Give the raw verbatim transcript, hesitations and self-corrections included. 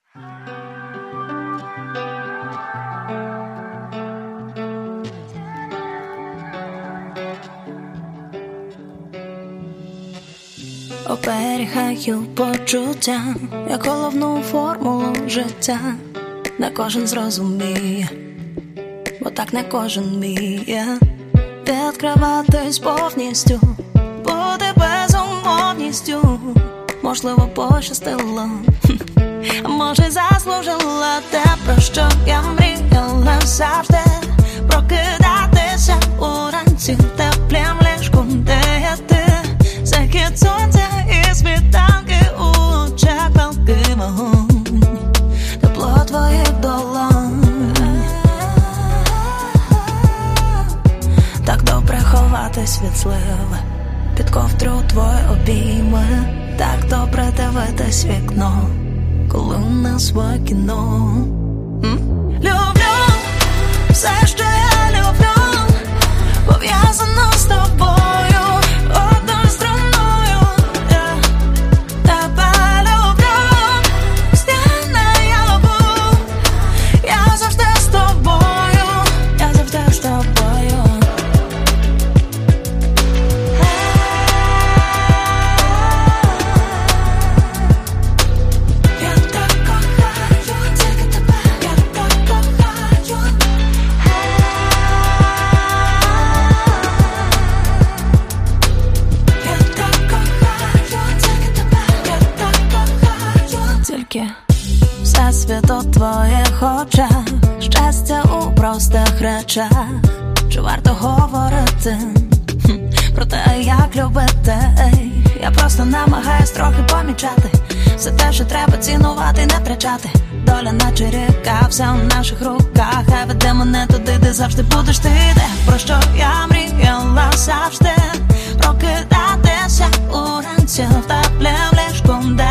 Оберігаю почуття, як головну формулу життя. Не кожен зрозуміє, бо так не кожен вміє відкриватись повністю, бути безумовністю. Можливо, пощастило, а може й заслужила те, про що я мріяла завжди. Прокидатися уранці в теплім ліжку, де є ти. Захід сонця і світанки у очах, палкий вогонь, тепло твоїх долонь. Так добре ховатись від сливи, під ковдру твої обійми. Так добре дивитись вікно, коли у нас в кіно. М? Люблю все, що я люблю, пов'язано з тобою. Всесвіт у твоїх очах, щастя у простих речах. Чи варто говорити хм, про те, як любити? Я просто намагаюсь трохи помічати все те, що треба цінувати, не втрачати. Доля наче ріка, все у наших руках. Хай веде мене туди, де завжди будеш ти. Де, про що я мріяла завжди. Прокидатися уранці в теплім ліжку, де